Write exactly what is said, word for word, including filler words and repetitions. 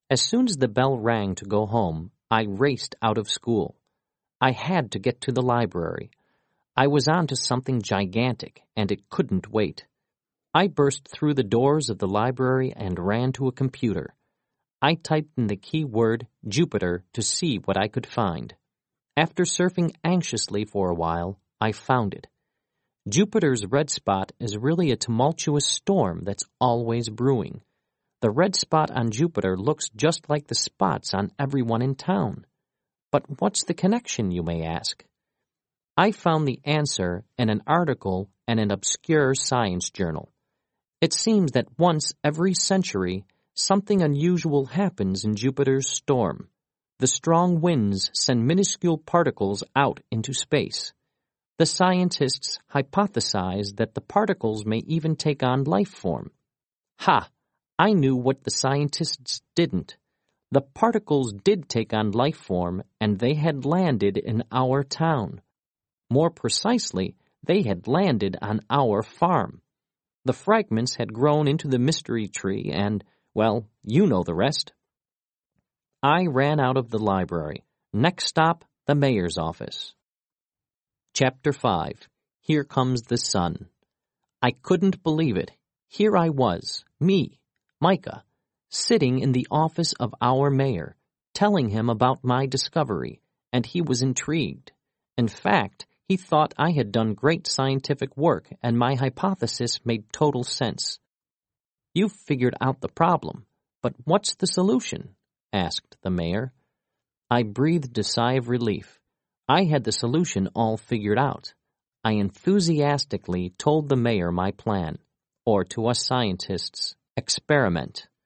As soon as the bell rang to go home, I raced out of school. I had to get to the library. I was on to something gigantic, and it couldn't wait. I burst through the doors of the library and ran to a computer. I typed in the keyword Jupiter to see what I could find. After surfing anxiously for a while, I found it. Jupiter's red spot is really a tumultuous storm that's always brewing. The red spot on Jupiter looks just like the spots on everyone in town. But what's the connection, you may ask? I found the answer in an article in an obscure science journal. It seems that once every century, something unusual happens in Jupiter's storm. The strong winds send minuscule particles out into space. The scientists hypothesize that the particles may even take on life form. Ha! I knew what the scientists didn't. The particles did take on life form, and they had landed in our town. More precisely, they had landed on our farm. The fragments had grown into the mystery tree, and, well, you know the rest. I ran out of the library. Next stop, the mayor's office. Chapter five. Here Comes the Sun. I couldn't believe it. Here I was, me, Micah, sitting in the office of our mayor, telling him about my discovery, and he was intrigued. In fact, he thought I had done great scientific work, and my hypothesis made total sense. "You've figured out the problem, but what's the solution?" asked the mayor. I breathed a sigh of relief. I had the solution all figured out. I enthusiastically told the mayor my plan, or to us scientists, experiment.